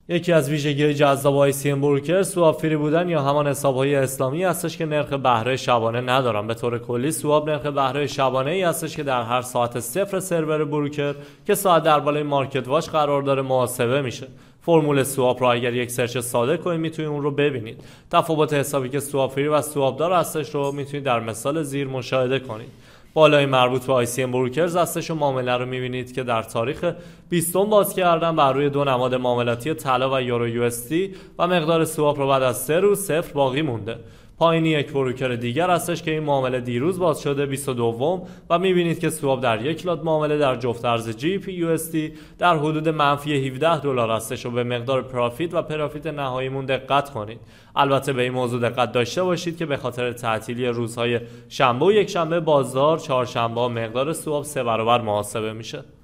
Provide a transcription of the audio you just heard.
یکی از ویژگی‌های جذاب ICM بروکر سواب فری بودن یا همان حساب‌های اسلامی هستش که نرخ بهره شبانه ندارن. به طور کلی سواب نرخ بهره شبانه‌ای هستش که در هر ساعت صفر سرور بروکر که ساعت در بالای مارکت واچ قرار داره محاسبه میشه. فرمول سواب رو اگر یک سرچ ساده کنید میتونید اون رو ببینید. تفاوت حسابی که سواب فری و سواب دار هستش رو میتونید در مثال زیر مشاهده کنید. بالای مربوط به ICM بروکرز هستش و معامله رو میبینید که در تاریخ 20 باز کردن بر روی دو نماد معاملاتی طلا و یورو USD و مقدار سواب رو بعد از 3 روز صفر باقی مونده. پایینی یک بروکر دیگر هستش که این معامله دیروز باز شده 22 و میبینید که سواب در یک لات معامله در جفت ارز GBP USD در حدود منفی $17 هستش و به مقدار پرافیت و پرافیت نهاییمون دقت کنید. البته به این موضوع دقت داشته باشید که به خاطر تعطیلی روزهای شنبه و یک شنبه بازار چهارشنبه مقدار سواب 3 برابر محاسبه میشه.